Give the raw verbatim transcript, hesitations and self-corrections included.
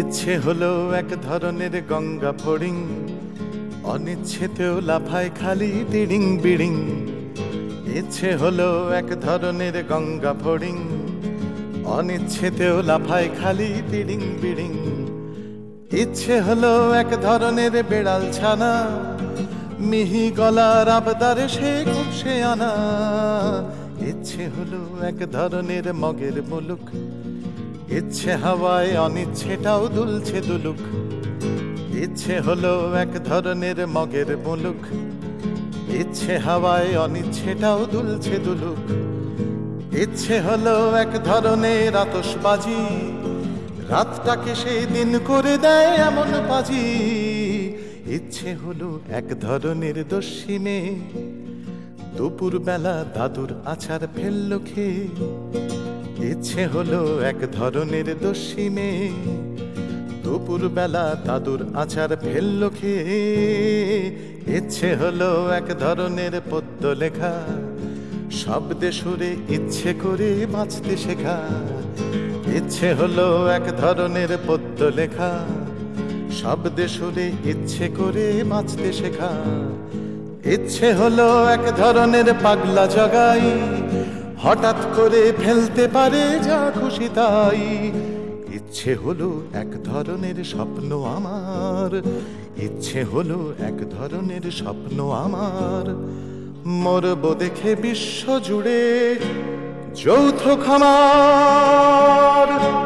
ইচ্ছে হলো এক ধরনের গঙ্গা ফড়িং, অনিচ্ছেতেও লাফায় খালি তিড়িং বিড়িং। ইচ্ছে হলো এক ধরনের গঙ্গা ফড়িং, অনিচ্ছেতেও লাফায় খালি তিড়িং বিড়িং। ইচ্ছে হলো এক ধরনের বেড়াল ছানা, মিহি গলার আবদারে সে খুব সে আনা। ইচ্ছে হলো এক ধরনের মগের মুলুক, ইচ্ছে হাওয়ায় অনিচ্ছেটাও দুলছে দুলুক। ইচ্ছে হলো এক ধরনের মগের মুলুক, ইচ্ছে হাওয়ায় অনিচ্ছেটাও দুলছে দুলুক। ইচ্ছে হলো এক ধরনের আতশবাজি, রাতটাকে সেই দিন করে দেয় এমন বাজি। ইচ্ছে হলো এক ধরনের দস্যি মেয়ে, দুপুর বেলা দাদুর আচার ফেললো খেয়ে। ইচ্ছে হলো এক ধরনের দস্যি মেয়ে, দুপুর বেলা দাদুর আচার ফেললো খেয়ে। ইচ্ছে হলো এক ধরনের পদ্য লেখা, শব্দে সুরে ইচ্ছে করে বাঁচতে শেখা। ইচ্ছে হলো এক ধরনের পদ্য লেখা, শব্দে সুরে ইচ্ছে করে বাঁচতে শেখা। ইচ্ছে হলো এক ধরনের পাগলা জগাই, হঠাৎ করে ফেলতে পারে যা খুশি তাই। ইচ্ছে হলো এক ধরনের স্বপ্ন আমার, ইচ্ছে হলো এক ধরনের স্বপ্ন আমার। মরব দেখে বিশ্ব জুড়ে যৌথ খামার।